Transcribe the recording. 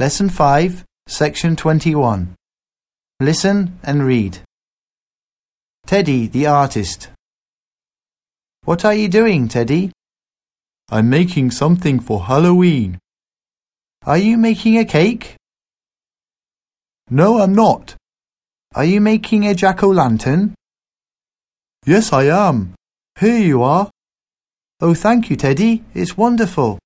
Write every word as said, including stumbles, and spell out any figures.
Lesson five, Section twenty-one. Listen and read. Teddy, the artist. What are you doing, Teddy? I'm making something for Halloween. Are you making a cake? No, I'm not. Are you making a jack-o'-lantern? Yes, I am. Here you are. Oh, thank you, Teddy. It's wonderful.